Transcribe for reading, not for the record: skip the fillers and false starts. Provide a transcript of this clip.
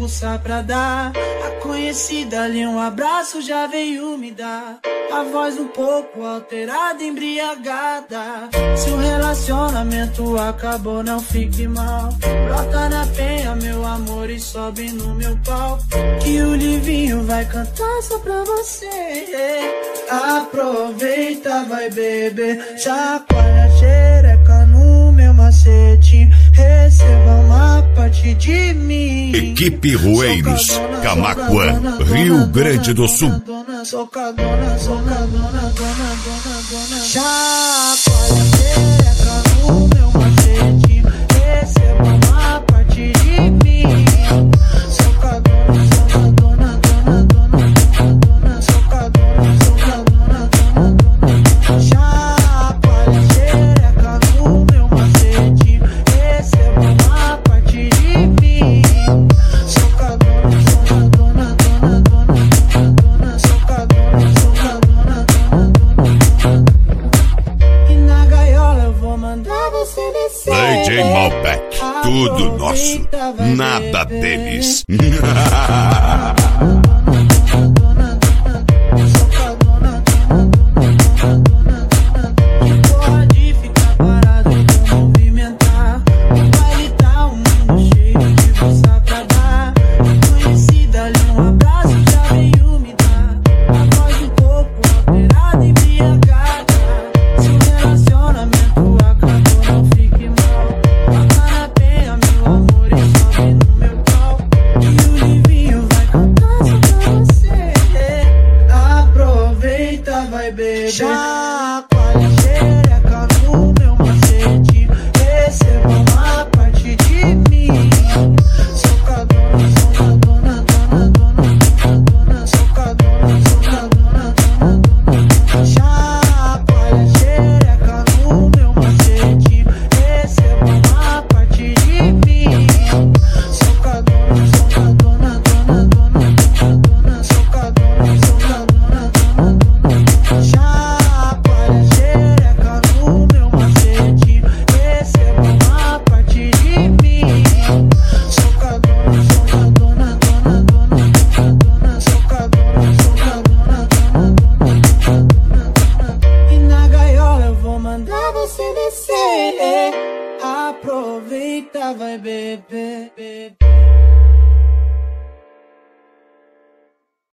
debruçar pra dar. A conhecida ali um abraço já veio me dar. A voz um pouco alterada, embriagada. Se o relacionamento acabou, não fique mal. Brota na penha, meu amor, e sobe no meu pau. Que o Livinho vai cantar só pra você. Aproveita, vai beber. Chacoalha a xereca no meu macete. Receba uma parte de mim. Equipe Rueiros, Camaquã, Rio Grande do Sul. Socadona, socadona, dona. Chacoalha a xereca no meu macete. Receba uma parte de mim. Socadona, socadona, dona. Socadona, socadona, dona. Chacoalha a xereca no meu macete. Receba uma parte de mim. Socadona, socadona, dona. Socadona, socadona, dona. E na gaiola eu vou mandar você descer. DJ Malbec, tudo nosso, nada deles.